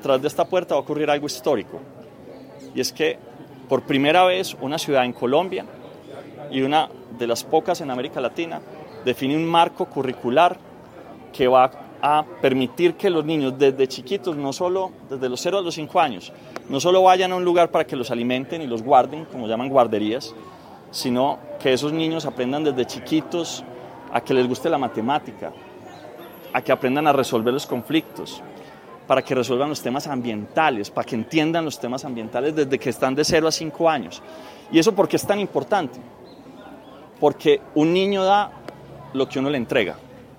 tras de esta puerta va a ocurrir algo histórico. Y es que por primera vez una ciudad en Colombia y una de las pocas en América Latina define un marco curricular que va a permitir que los niños desde chiquitos, no solo desde los 0 a los 5 años, no solo vayan a un lugar para que los alimenten y los guarden, como llaman guarderías, sino que esos niños aprendan desde chiquitos a que les guste la matemática, a que aprendan a resolver los conflictos, para que resuelvan los temas ambientales, para que entiendan los temas ambientales desde que están de 0 a 5 años. ¿Y eso por qué es tan importante? Porque un niño da lo que uno le entrega.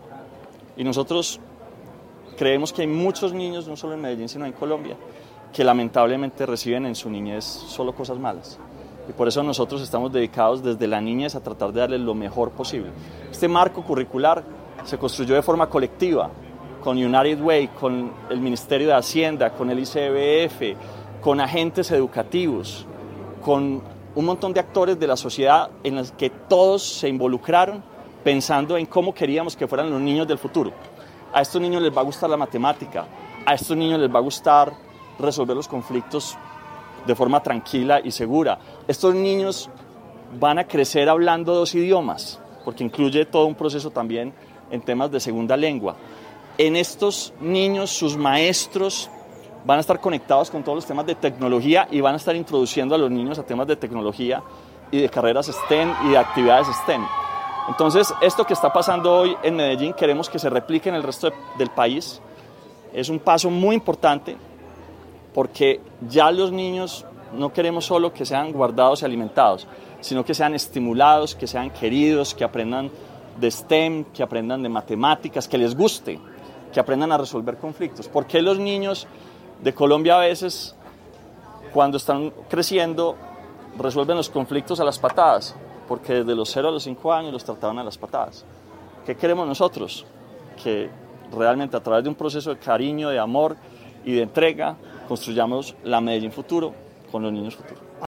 Y nosotros creemos que hay muchos niños, no solo en Medellín, sino en Colombia, que lamentablemente reciben en su niñez solo cosas malas. Y por eso nosotros estamos dedicados desde la niñez a tratar de darles lo mejor posible. Este marco curricular se construyó de forma colectiva, con United Way, con el Ministerio de Hacienda, con el ICBF, con agentes educativos, con un montón de actores de la sociedad en los que todos se involucraron pensando en cómo queríamos que fueran los niños del futuro. A estos niños les va a gustar la matemática, a estos niños les va a gustar resolver los conflictos de forma tranquila y segura. Estos niños van a crecer hablando 2 idiomas, porque incluye todo un proceso también en temas de segunda lengua. En estos niños, sus maestros van a estar conectados con todos los temas de tecnología y van a estar introduciendo a los niños a temas de tecnología y de carreras STEM y de actividades STEM. Entonces, esto que está pasando hoy en Medellín, queremos que se replique en el resto del país. Es un paso muy importante porque ya los niños no queremos solo que sean guardados y alimentados, sino que sean estimulados, que sean queridos, que aprendan de STEM, que aprendan de matemáticas, que les guste, que aprendan a resolver conflictos. ¿Por qué los niños de Colombia a veces, cuando están creciendo, resuelven los conflictos a las patadas? Porque desde los 0 a los 5 años los trataban a las patadas. ¿Qué queremos nosotros? Que realmente a través de un proceso de cariño, de amor y de entrega, construyamos la Medellín futuro con los niños futuros.